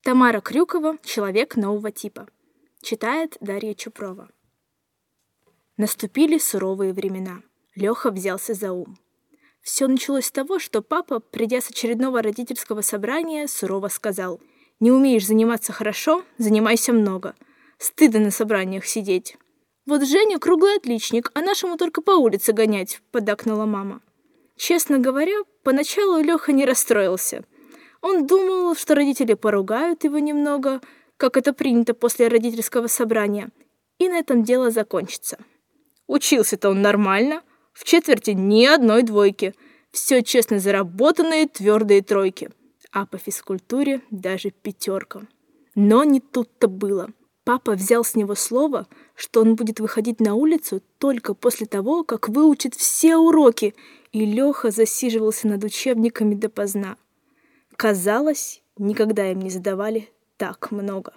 Тамара Крюкова «Человек нового типа». Читает Дарья Чупрова. Наступили суровые времена. Лёха взялся за ум. Все началось с того, что папа, придя с очередного родительского собрания, сурово сказал: «Не умеешь заниматься хорошо, занимайся много. Стыдно на собраниях сидеть». «Вот Женя круглый отличник, а нашему только по улице гонять», — поддакнула мама. Честно говоря, поначалу Лёха не расстроился. Он думал, что родители поругают его немного, как это принято после родительского собрания, и на этом дело закончится. Учился-то он нормально, в четверти ни одной двойки, все честно заработанные твердые тройки, а по физкультуре даже 5. Но не тут-то было. Папа взял с него слово, что он будет выходить на улицу только после того, как выучит все уроки, и Лёха засиживался над учебниками допоздна. Казалось, никогда им не задавали так много.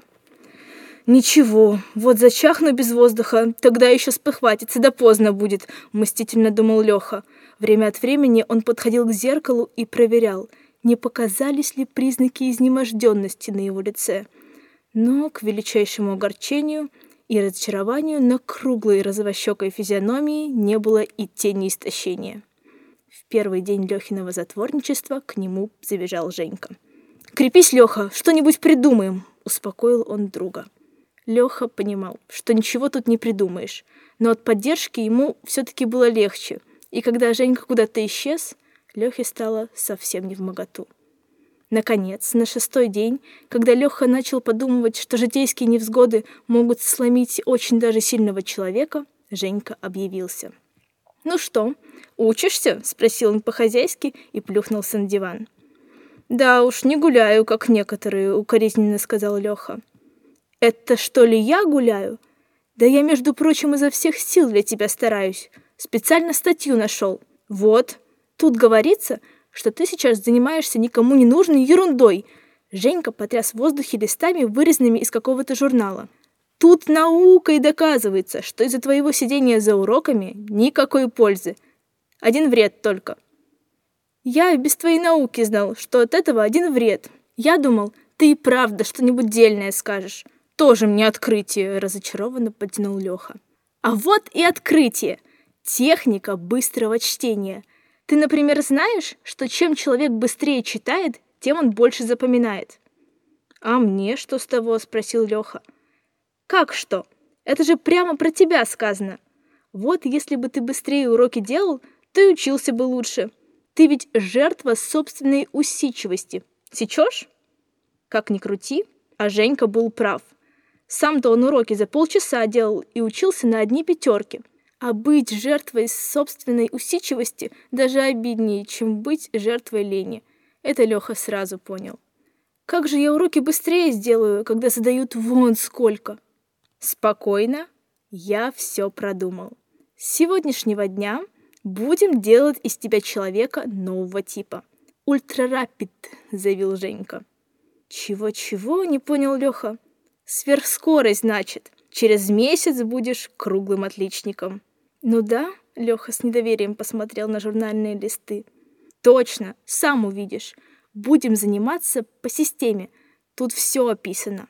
«Ничего, вот зачахну без воздуха, тогда еще спохватиться, да поздно будет», — мстительно думал Лёха. Время от времени он подходил к зеркалу и проверял, не показались ли признаки изнеможденности на его лице. Но, к величайшему огорчению и разочарованию, на круглой розовощекой физиономии не было и тени истощения. В первый день Лёхиного затворничества к нему забежал Женька. «Крепись, Лёха, что-нибудь придумаем», — успокоил он друга. Лёха понимал, что ничего тут не придумаешь, но от поддержки ему все-таки было легче, и когда Женька куда-то исчез, Лёхе стало совсем невмоготу. Наконец, на 6-й день, когда Лёха начал подумывать, что житейские невзгоды могут сломить очень даже сильного человека, Женька объявился. «Ну что, учишься?» — спросил он по-хозяйски и плюхнулся на диван. «Да уж, не гуляю, как некоторые», — укоризненно сказал Лёха. «Это что ли я гуляю? Да я, между прочим, изо всех сил для тебя стараюсь. Специально статью нашел. Вот, тут говорится, что ты сейчас занимаешься никому не нужной ерундой». Женька потряс в воздухе листами, вырезанными из какого-то журнала. «Тут наукой доказывается, что из-за твоего сидения за уроками никакой пользы. Один вред только». «Я и без твоей науки знал, что от этого один вред. Я думал, ты и правда что-нибудь дельное скажешь. Тоже мне открытие», — разочарованно подтянул Лёха. «А вот и открытие. Техника быстрого чтения. Ты, например, знаешь, что чем человек быстрее читает, тем он больше запоминает?» «А мне что с того?» — спросил Лёха. «Как что? Это же прямо про тебя сказано. Вот если бы ты быстрее уроки делал, то и учился бы лучше. Ты ведь жертва собственной усидчивости. Сечешь?» Как ни крути, а Женька был прав. Сам-то он уроки за полчаса делал и учился на одни 5. А быть жертвой собственной усидчивости даже обиднее, чем быть жертвой лени. Это Лёха сразу понял. «Как же я уроки быстрее сделаю, когда задают вон сколько?» «Спокойно, я все продумал. С сегодняшнего дня будем делать из тебя человека нового типа. Ультрарапид», — заявил Женька. «Чего-чего?» — не понял Лёха. «Сверхскорость, значит. Через месяц будешь круглым отличником». «Ну да», — Лёха с недоверием посмотрел на журнальные листы. «Точно, сам увидишь. Будем заниматься по системе. Тут все описано».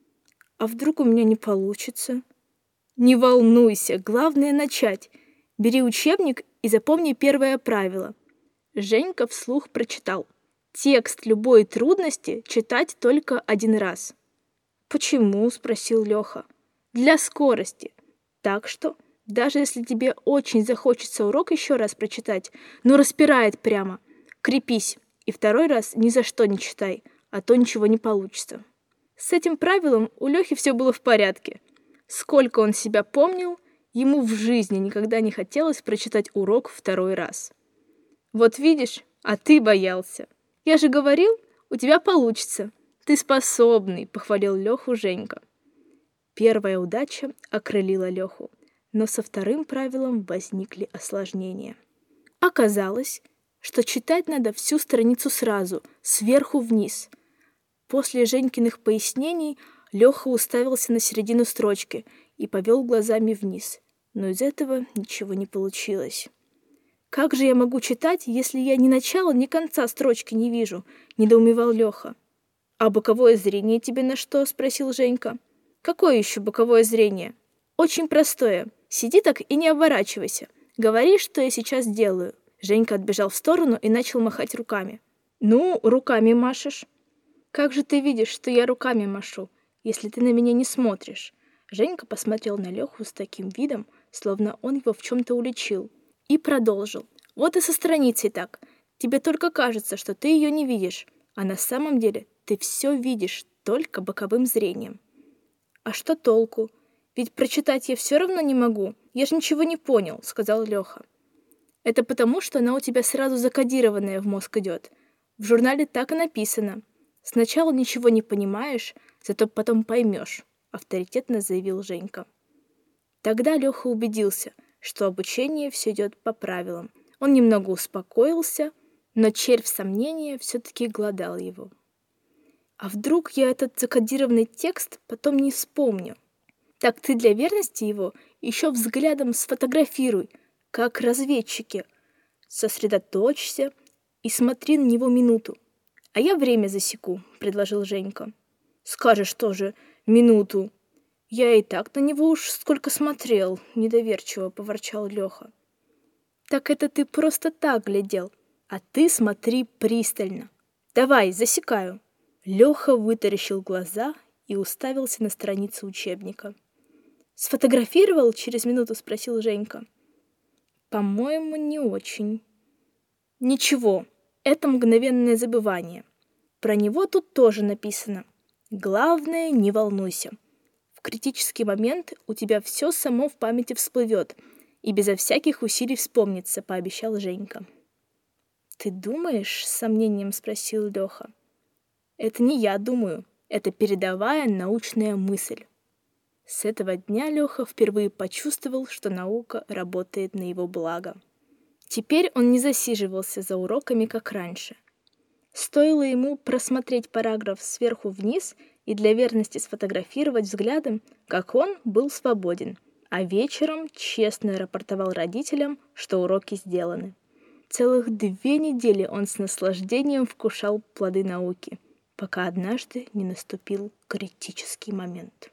«А вдруг у меня не получится?» «Не волнуйся, главное начать. Бери учебник и запомни первое правило». Женька вслух прочитал. «Текст любой трудности читать только 1 раз». «Почему?» — спросил Лёха. «Для скорости. Так что, даже если тебе очень захочется урок еще раз прочитать, ну распирает прямо, крепись и 2-й раз ни за что не читай, а то ничего не получится». С этим правилом у Лёхи все было в порядке. Сколько он себя помнил, ему в жизни никогда не хотелось прочитать урок 2-й раз. «Вот видишь, а ты боялся. Я же говорил, у тебя получится. Ты способный», — похвалил Лёху Женька. Первая удача окрылила Лёху, но со 2-м правилом возникли осложнения. Оказалось, что читать надо всю страницу сразу, сверху вниз. После Женькиных пояснений Лёха уставился на середину строчки и повел глазами вниз, но из этого ничего не получилось. «Как же я могу читать, если я ни начала, ни конца строчки не вижу?» — недоумевал Лёха. «А боковое зрение тебе на что?» — спросил Женька. «Какое еще боковое зрение?» «Очень простое. Сиди так и не оборачивайся. Говори, что я сейчас делаю». Женька отбежал в сторону и начал махать руками. «Ну, руками машешь». «Как же ты видишь, что я руками машу, если ты на меня не смотришь?» Женька посмотрел на Леху с таким видом, словно он его в чем-то уличил, и продолжил. «Вот и со страницей так. Тебе только кажется, что ты ее не видишь, а на самом деле ты все видишь только боковым зрением». «А что толку? Ведь прочитать я все равно не могу. Я же ничего не понял», — сказал Леха. «Это потому, что она у тебя сразу закодированная в мозг идет. В журнале так и написано. Сначала ничего не понимаешь, зато потом поймешь», — авторитетно заявил Женька. Тогда Леха убедился, что обучение все идет по правилам. Он немного успокоился, но червь сомнения все-таки глодал его. «А вдруг я этот закодированный текст потом не вспомню? Так ты для верности его еще взглядом сфотографируй, как разведчики. Сосредоточься и смотри на него минуту. А я время засеку», — предложил Женька. «Скажешь тоже минуту. Я и так на него уж сколько смотрел», — недоверчиво поворчал Леха. «Так это ты просто так глядел, а ты смотри пристально. Давай, засекаю». Леха вытаращил глаза и уставился на страницу учебника. «Сфотографировал?» — через минуту спросил Женька. «По-моему, не очень». «Ничего, это мгновенное забывание. Про него тут тоже написано. Главное, не волнуйся. В критический момент у тебя все само в памяти всплывет и безо всяких усилий вспомнится», — пообещал Женька. «Ты думаешь?» — с сомнением спросил Леха. «Это не я думаю, это передовая научная мысль». С этого дня Леха впервые почувствовал, что наука работает на его благо. Теперь он не засиживался за уроками, как раньше. Стоило ему просмотреть параграф сверху вниз и для верности сфотографировать взглядом, как он был свободен, а вечером честно рапортовал родителям, что уроки сделаны. Целых 2 недели он с наслаждением вкушал плоды науки, пока однажды не наступил критический момент.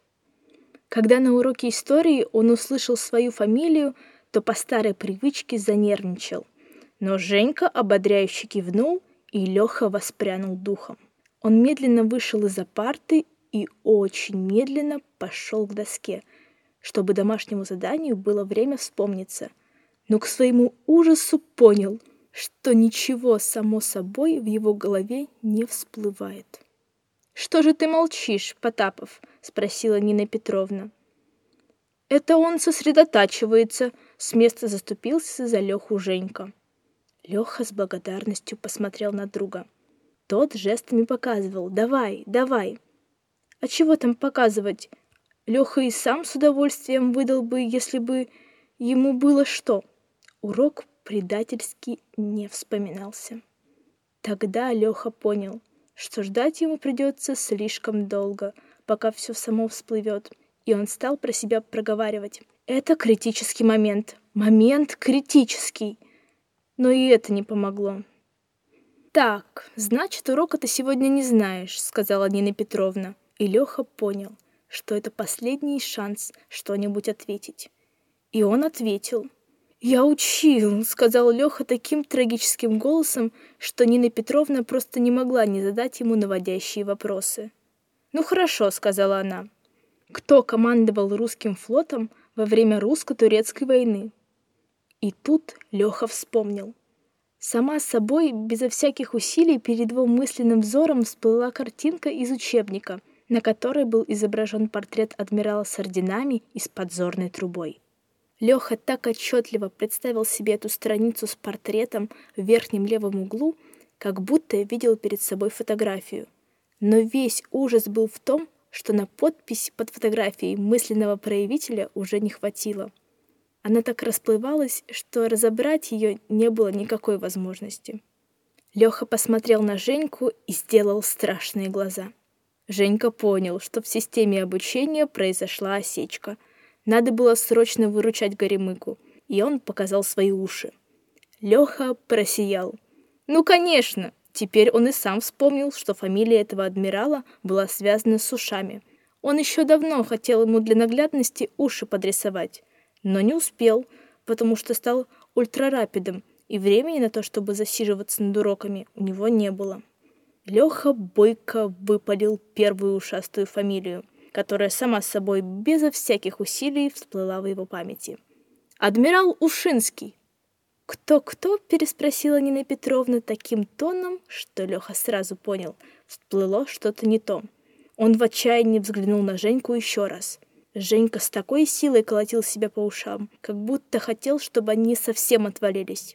Когда на уроке истории он услышал свою фамилию, то по старой привычке занервничал. Но Женька ободряюще кивнул, и Леха воспрянул духом. Он медленно вышел из-за парты и очень медленно пошел к доске, чтобы домашнему заданию было время вспомниться. Но к своему ужасу понял, что ничего само собой в его голове не всплывает. «Что же ты молчишь, Потапов?» — спросила Нина Петровна. «Это он сосредотачивается», — с места заступился за Леху Женька. Леха с благодарностью посмотрел на друга. Тот жестами показывал: «Давай, давай». «А чего там показывать? Леха и сам с удовольствием выдал бы, если бы ему было что». Урок предательски не вспоминался. Тогда Леха понял, что ждать ему придется слишком долго, пока все само всплывет, и он стал про себя проговаривать: «Это критический момент, момент критический». Но и это не помогло. «Так, значит, урока ты сегодня не знаешь», — сказала Нина Петровна, и Леха понял, что это последний шанс что-нибудь ответить. И он ответил. «Я учил», — сказал Леха таким трагическим голосом, что Нина Петровна просто не могла не задать ему наводящие вопросы. «Ну хорошо», — сказала она. «Кто командовал русским флотом во время русско-турецкой войны?» И тут Леха вспомнил. Сама собой, безо всяких усилий, перед его мысленным взором всплыла картинка из учебника, на которой был изображен портрет адмирала с орденами и с подзорной трубой. Леха так отчетливо представил себе эту страницу с портретом в верхнем левом углу, как будто видел перед собой фотографию. Но весь ужас был в том, что на подпись под фотографией мысленного проявителя уже не хватило. Она так расплывалась, что разобрать ее не было никакой возможности. Леха посмотрел на Женьку и сделал страшные глаза. Женька понял, что в системе обучения произошла осечка. Надо было срочно выручать Горемыку, и он показал свои уши. Леха просиял. «Ну, конечно, Теперь он и сам вспомнил, что фамилия этого адмирала была связана с ушами. Он еще давно хотел ему для наглядности уши подрисовать, но не успел, потому что стал ультрарапидом, и времени на то, чтобы засиживаться над уроками, у него не было. Леха бойко выпалил первую ушастую фамилию, которая сама собой безо всяких усилий всплыла в его памяти. «Адмирал Ушинский!» «Кто-кто?» — переспросила Нина Петровна таким тоном, что Леха сразу понял, всплыло что-то не то. Он в отчаянии взглянул на Женьку еще раз. Женька с такой силой колотил себя по ушам, как будто хотел, чтобы они совсем отвалились.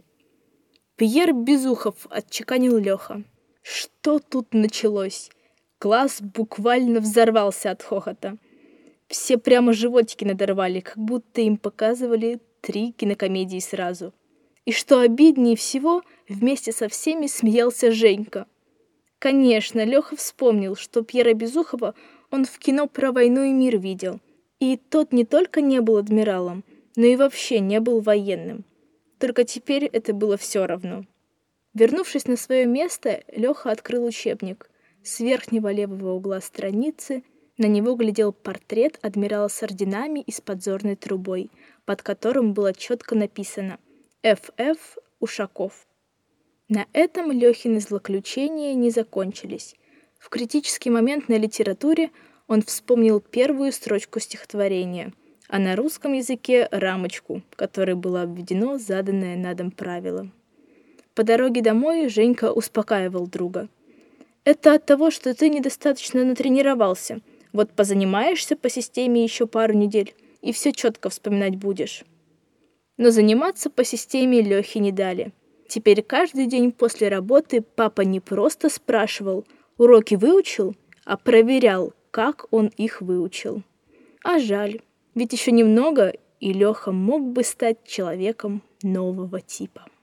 «Пьер Безухов!» — отчеканил Леха. Что тут началось? Класс буквально взорвался от хохота. Все прямо животики надорвали, как будто им показывали 3 кинокомедии сразу. И что обиднее всего, вместе со всеми смеялся Женька. Конечно, Леха вспомнил, что Пьера Безухова он в кино про «Войну и мир» видел. И тот не только не был адмиралом, но и вообще не был военным. Только теперь это было все равно. Вернувшись на свое место, Леха открыл учебник. С верхнего левого угла страницы на него глядел портрет адмирала с орденами и с подзорной трубой, под которым было четко написано «Ф.Ф. Ушаков». На этом Лехины злоключения не закончились. В критический момент на литературе он вспомнил первую строчку стихотворения, а на русском языке рамочку, в которой было обведено заданное на дом правило. По дороге домой Женька успокаивал друга. «Это от того, что ты недостаточно натренировался. Вот позанимаешься по системе еще пару недель, и все четко вспоминать будешь». Но заниматься по системе Лехе не дали. Теперь каждый день после работы папа не просто спрашивал, уроки выучил, а проверял, как он их выучил. А жаль, ведь еще немного, и Леха мог бы стать человеком нового типа.